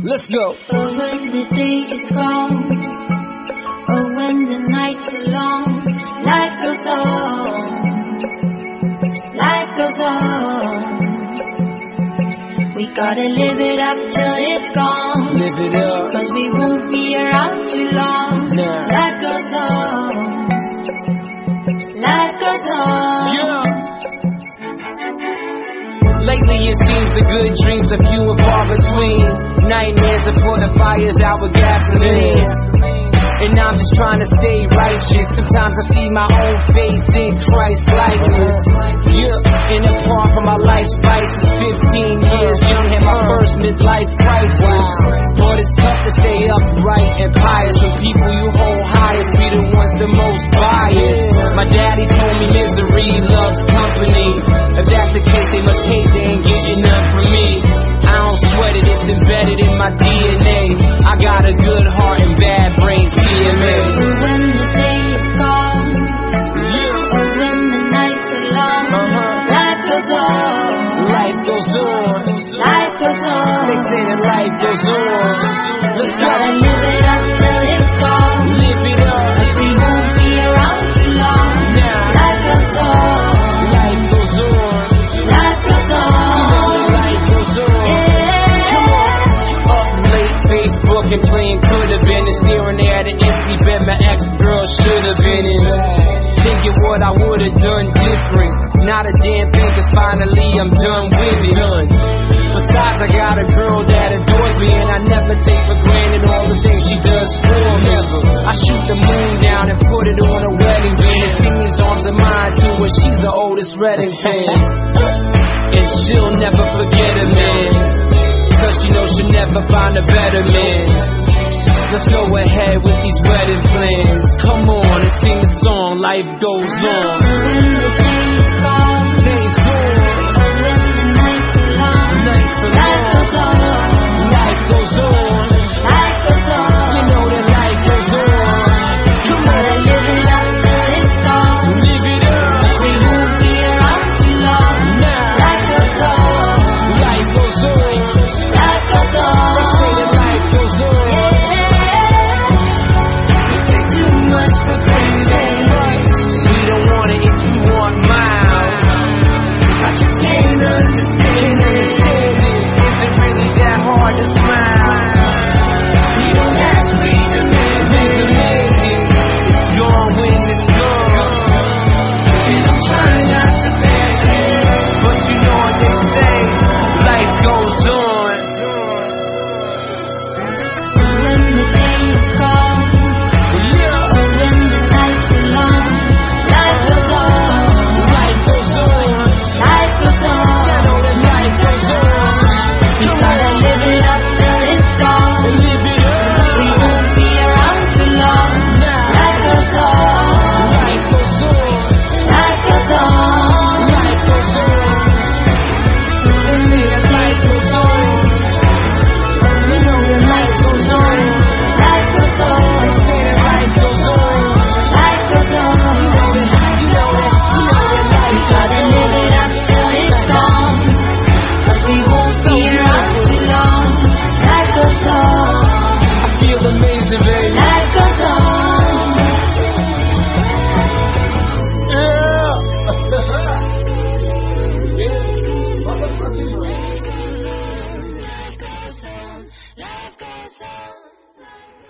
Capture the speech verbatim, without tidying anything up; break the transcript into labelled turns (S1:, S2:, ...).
S1: Let's go.
S2: But when the day is gone, or when the nights are long, life goes on, life goes on. We gotta live it up till it's gone.
S1: Live it up.
S2: Cause we won't be around too long.
S1: Nah.
S2: Life goes on, life goes on.
S1: Yeah. Lately it seems the good dreams are few and far between. Nightmares are putting fires out with gasoline. And I'm just trying to stay righteous. Sometimes I see my own face in Christ likeness. Yeah, and apart from my life spices, fifteen years young, had my first midlife crisis. But it's tough to stay upright and pious when people you hold highest be the ones the most biased. My daddy told me misery loves company. If that's the case, they must hate, they ain't getting none from me. I don't sweat it, it's embedded in my D N A. I got a good heart and bad brains, T M A.
S2: When the day is gone,
S1: Yeah.
S2: or when the nights are long,
S1: Uh-huh.
S2: life goes on,
S1: Life goes on.
S2: life goes on.
S1: They say that life goes on. Let's go.
S2: Gotta live it up till it's gone.
S1: Live it up.
S2: Cause we won't be around too long.
S1: Nah.
S2: Life goes on,
S1: Life goes on.
S2: life goes on.
S1: Life goes on.
S2: Yeah.
S1: Up late, Facebook and playing could have been. And staring there at an empty bed my ex-girl should have been in. Thinking what I would have done different. Not a damn thing, cause finally I'm done with it. Done. Besides, I got a girl that adores me, and I never take for granted all the things she does for me. I shoot the moon down and put it on a wedding band and sing these arms of mine to her. She's the oldest Redding fan, and she'll never forget a man, cause she knows she'll never find a better man. Let's go ahead with these wedding plans. Come on and sing the song, life goes on.
S2: When the day is gone,
S1: Days gone,
S2: or when the nights are long,
S1: nights are
S2: life goes
S1: long,
S2: on,
S1: life goes on.
S2: life goes on.
S1: You know that life goes on. Come
S2: Gotta
S1: on,
S2: live it up till it's gone.
S1: live it up.
S2: We won't be around too long.
S1: Nah.
S2: Life goes on,
S1: Life goes on.
S2: life goes on.
S1: They say that life goes on.
S2: Yeah. We take too much for granted.
S1: We don't want it if you want mine.
S2: I just can't understand
S1: Can't
S2: it.
S1: understand it. Is it really that hard to smile?
S2: You don't ask me to
S1: It's amazing. It's gone when it's gone.
S2: and I'm trying not to panic.
S1: But you know what they say, life goes on.
S2: When the day is gone,
S1: Yeah,
S2: or when the nights are long, life goes on,
S1: life goes on.
S2: life goes
S1: I
S2: on.
S1: know that life goes on. Come
S2: Gotta
S1: on,
S2: live it up till it's gone.
S1: live it up.
S2: We won't be around too long. Life goes on,
S1: Life goes on.
S2: life goes on.
S1: Life goes on. They say that life goes on. You know that life goes on.
S2: Life goes
S1: They
S2: on,
S1: say that life goes on.
S2: life goes on.
S1: You know that, you know that, you know that life goes
S2: Gotta
S1: on.
S2: live it up till it's gone. Cause we won't be around too long. Life goes on,
S1: I feel amazing, baby.
S2: life goes on.
S1: Yeah.
S2: Life goes on, life goes on.